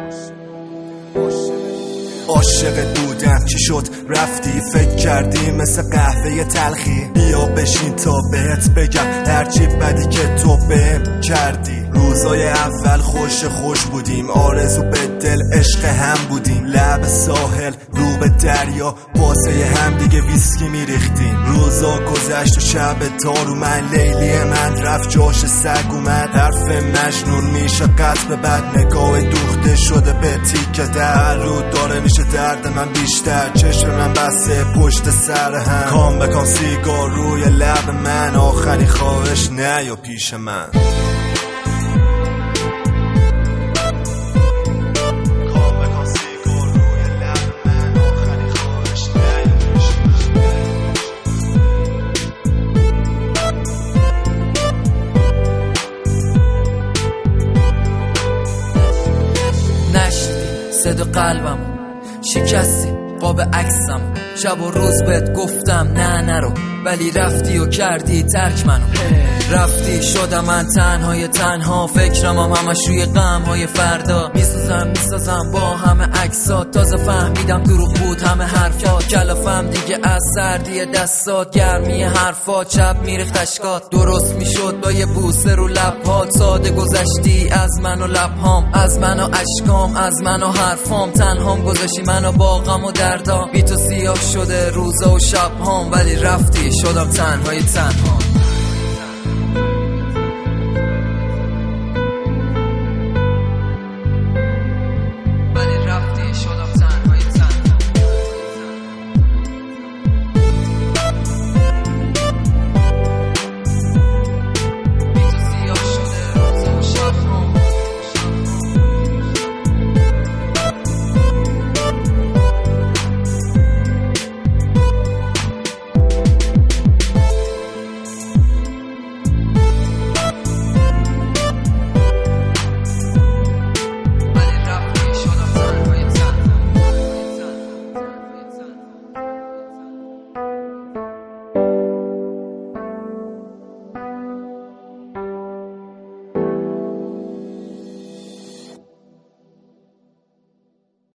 عاشق بودم چی شد رفتی، فکر کردی مثل قهوه تلخی، بیا بشین تا بهت بگم هرچی بدی که تو بهم کردی. روزای اول خوش بودیم، آرزو به دل عشق هم بودیم، لب ساحل رو به دریا واسه هم دیگه ویسکی میریختیم. روزا گذشت و شب تارو من لیلی من رفت جاش سگ اومد، حرف مجنون میشه قطع بعد نگاه دوخته شده به تیکه در رو داره میشه درد من بیشتر، چشم من بسته پشت سر هم، کام بکام سیگار روی لب من، آخری خواهش نیا پیش من. صدا قلبم شکستی قاب عکسم، شب و روز بهت گفتم نه نرو، ولی رفتی و کردی ترک منو. رفتی شدم من تنها، فکرم همش روی غم های فردا، میسازم با همه عکسات، تازه فهمیدم دروغ بود همه حرفات، کلافم دیگه از سردی دستات، گرمی حرفات، شب میریخت اشکات، درست میشد با یه بوسه رو لبات، ساده گذشتی از من و لبهام، از من و اشکام، از من و حرفام، تنهام گذاشتی من و با غم و دردام، بی تو سیاه شده روزا و شبهام، ولی رفتی شدم تنها.